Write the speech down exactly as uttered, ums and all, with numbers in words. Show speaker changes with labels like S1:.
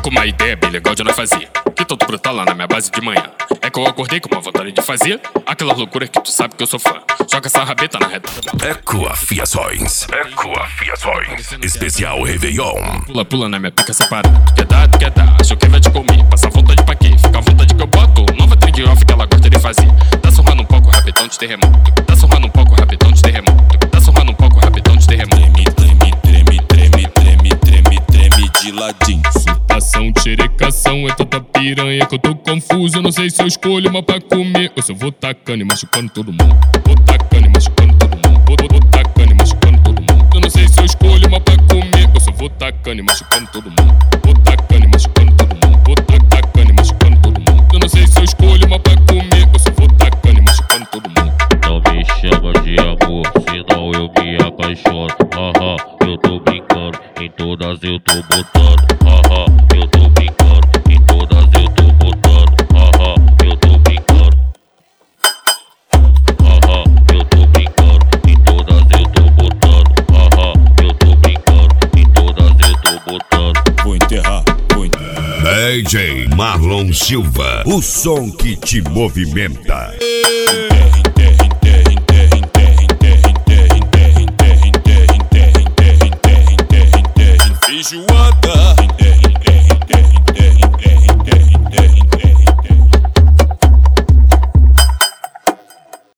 S1: com uma ideia bem legal de nós fazer. Que tanto brotar lá na minha base de manhã. É que eu acordei com uma vontade de fazer aquela loucura que tu sabe que eu sou fã. Joga essa rabeta na reta.
S2: Ecoafiações. Ecoafiações. Especial Réveillon.
S1: Pula, pula na minha pica separada. Tu quer dar, tu quer dar, achou que vai te comer. Passa vontade pra quê? Fica à vontade que eu boto. Nova trend off que ela gosta de fazer. Tá surrando um pouco, rabetão de terremoto. Tá surrando um pouco, rabetão de terremoto. Tá surrando um pouco, rabetão de terremoto.
S3: Treme, treme, treme, treme, treme, treme de ladinho.
S1: Ação, xerecação, é tanta piranha que eu tô confuso. Eu não sei se eu escolho uma pra comer ou se eu vou tacando e machucando todo mundo. Vou tacando e machucando todo mundo. Vou, vou, vou tacando e machucando todo mundo. Eu não sei se eu escolho uma pra comer ou se eu vou tacando e machucando todo mundo. Vou tacando e machucando todo mundo. Vou tacando e machucando todo mundo. Eu não sei se eu escolho uma pra comer ou se eu vou tacando e machucando todo mundo.
S4: Não me chama de amor, senão eu me apaixono. Haha, eu tô brincando, em todas eu tô botando. Haha, eu tô brincando, em todas eu tô botando. Haha, eu tô brincando. Haha, eu tô brincando, em todas eu tô botando. Haha, eu tô brincando, em todas eu tô botando.
S3: Vou enterrar, vou enterrar.
S2: D J Marlon Silva, o som que te movimenta.
S3: Enterra,